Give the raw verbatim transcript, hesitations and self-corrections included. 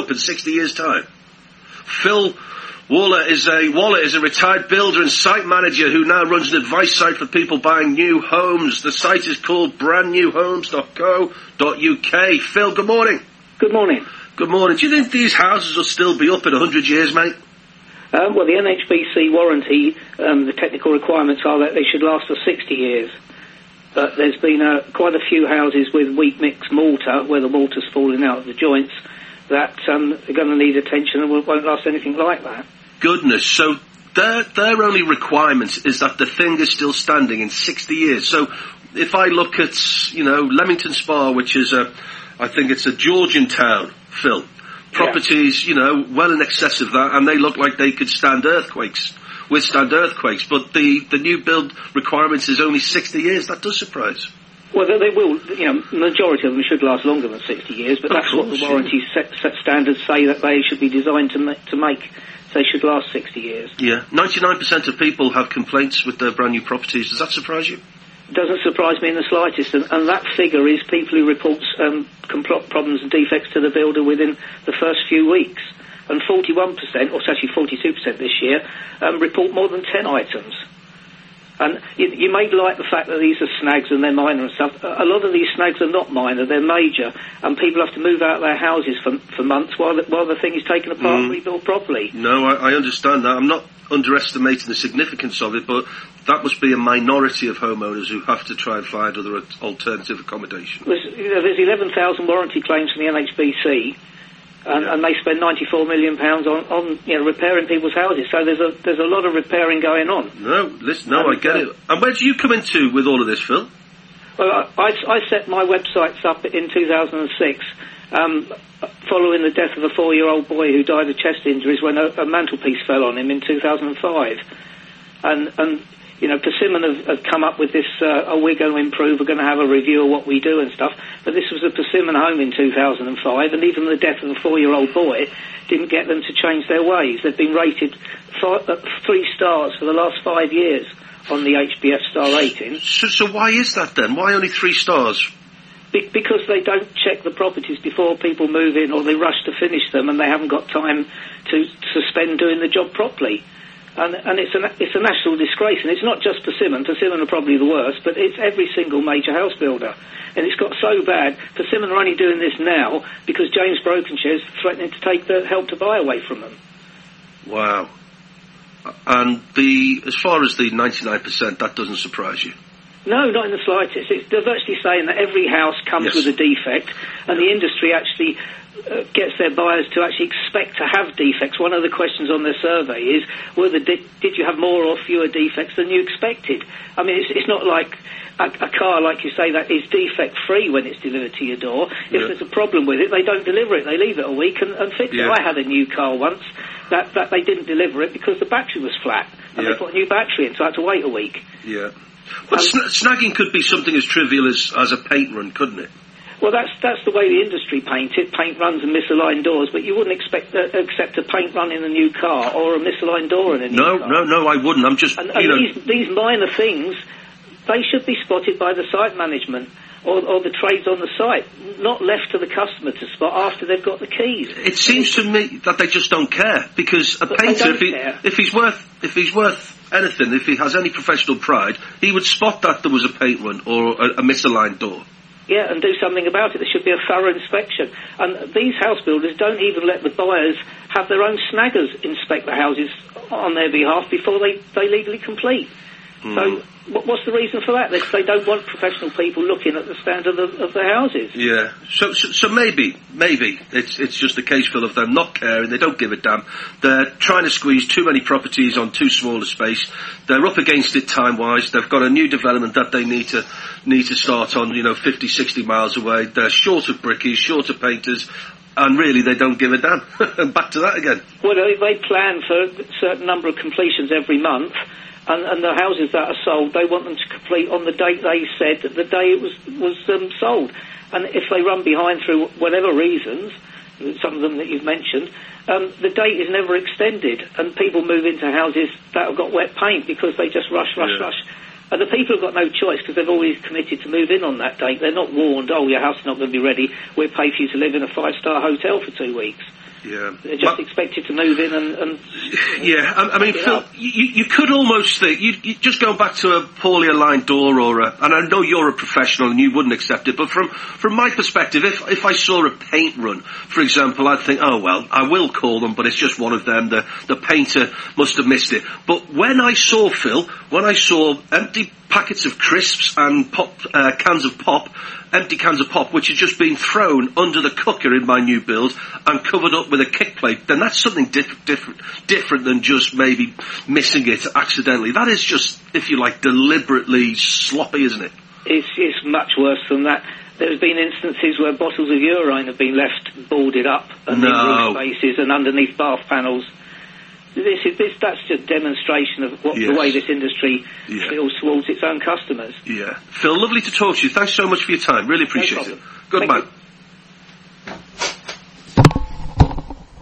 up in sixty years' time? Phil Waller is a Waller is a retired builder and site manager who now runs an advice site for people buying new homes. The site is called brand new homes dot co dot U K. Phil, good morning. Good morning. Good morning. Do you think these houses will still be up in one hundred years, mate? Um, well, the N H B C warranty, um, the technical requirements are that they should last for sixty years. But there's been uh, quite a few houses with weak mix mortar, where the mortar's falling out of the joints, that um, are going to need attention and won't last anything like that. Goodness. So their, their only requirement is that the thing is still standing in sixty years. So if I look at, you know, Leamington Spa, which is a, I think it's a Georgian town, Phil, properties, yeah. you know, well in excess of that, and they look like they could stand earthquakes, withstand earthquakes, but the, the new build requirements is only sixty years. That does surprise. Well, they, they will, you know, the majority of them should last longer than sixty years, but of that's course, what the warranty yeah. set, set standards say that they should be designed to, ma- to make. They should last sixty years. Yeah. ninety-nine percent of people have complaints with their brand new properties. Does that surprise you? It doesn't surprise me in the slightest, and, and that figure is people who report um, compl- problems and defects to the builder within the first few weeks. And forty-one percent, or it's actually forty-two percent this year, um, report more than ten items. And you, you may like the fact that these are snags and they're minor and stuff. A lot of these snags are not minor, they're major, and people have to move out of their houses for, for months while the, while the thing is taken apart mm. and rebuilt properly. No, I, I understand that. I'm not underestimating the significance of it, but that must be a minority of homeowners who have to try and find other alternative accommodation. There's, you know, there's eleven thousand warranty claims from the N H B C. And, yeah. and they spend ninety-four million pounds on, on, you know, repairing people's houses. So there's a there's a lot of repairing going on. No, listen, no, and, I get uh, it. And where do you come into with all of this, Phil? Well, I, I, I set my websites up in two thousand six, um, following the death of a four-year-old boy who died of chest injuries when a, a mantelpiece fell on him in two thousand five. And, and you know, Persimmon have, have come up with this, uh, oh, we're going to improve, we're going to have a review of what we do and stuff. But this was a Persimmon home in two thousand five, and even the death of a four-year-old boy didn't get them to change their ways. They've been rated five, uh, three stars for the last five years on the H B F star rating. So, so why is that then? Why only three stars? Be- because they don't check the properties before people move in, or they rush to finish them and they haven't got time to, to spend doing the job properly. And, and it's, a, it's a national disgrace, and it's not just Persimmon. Persimmon are probably the worst, but it's every single major house builder. And it's got so bad, Persimmon are only doing this now because James Brokenshire is threatening to take the Help to Buy away from them. Wow. And the as far as the ninety-nine percent, that doesn't surprise you? No, not in the slightest. It's, they're virtually saying that every house comes yes. with a defect, and the industry actually uh, gets their buyers to actually expect to have defects. One of the questions on their survey is, were the di- did you have more or fewer defects than you expected? I mean, it's, it's not like a, a car, like you say, that is defect-free when it's delivered to your door. If yeah. there's a problem with it, they don't deliver it. They leave it a week and, and fix yeah. it. I had a new car once that, that they didn't deliver it because the battery was flat, and yeah. they put a new battery in, so I had to wait a week. Yeah. But um, sn- snagging could be something as trivial as, as a paint run, couldn't it? Well, that's that's the way the industry paint it, paint runs and misaligned doors, but you wouldn't expect uh, accept a paint run in a new car or a misaligned door in a new no, car. No, no, no, I wouldn't. I'm just, and, you and know... These, these minor things, they should be spotted by the site management or, or the trades on the site, not left to the customer to spot after they've got the keys. It seems to me that they just don't care, because a but painter, if, he, care. if he's worth, if he's worth anything, if he has any professional pride, he would spot that there was a paint run or a, a misaligned door. Yeah, and do something about it. There should be a thorough inspection. And these house builders don't even let the buyers have their own snaggers inspect the houses on their behalf before they, they legally complete. Mm. So what's the reason for that? They, they don't want professional people looking at the standard of, of their houses. Yeah, so, so so maybe, maybe it's it's just a case full of them not caring, they don't give a damn. They're trying to squeeze too many properties on too small a space. They're up against it time-wise. They've got a new development that they need to need to start on, you know, fifty, sixty miles away. They're short of brickies, short of painters, and really they don't give a damn. And back to that again. Well, they, they plan for a certain number of completions every month. And, and the houses that are sold, they want them to complete on the date they said, the day it was was um, sold. And if they run behind through whatever reasons, some of them that you've mentioned, um, the date is never extended, and people move into houses that have got wet paint because they just rush, rush, yeah. rush. And the people have got no choice because they've already committed to move in on that date. They're not warned, oh, your house is not going to be ready. We'll pay for you to live in a five-star hotel for two weeks. Yeah. They're just but, expected to move in and... and yeah, I, I mean, Phil, you, you could almost think, you, you just going back to a poorly aligned door or a, and I know you're a professional and you wouldn't accept it, but from, from my perspective, if, if I saw a paint run, for example, I'd think, oh, well, I will call them, but it's just one of them, the, the painter must have missed it. But when I saw, Phil, when I saw empty packets of crisps and pop, uh, cans of pop, empty cans of pop, which had just been thrown under the cooker in my new build and covered up with a kick plate, then that's something diff- different, different than just maybe missing it accidentally. That is just, if you like, deliberately sloppy, isn't it? It's, it's much worse than that. There's been instances where bottles of urine have been left boarded up and no. in roof spaces and underneath bath panels. This is this. That's just a demonstration of what yes. the way this industry yeah. feels towards its own customers. Yeah, Phil, lovely to talk to you. Thanks so much for your time. Really appreciate no it. Good Thank man. You.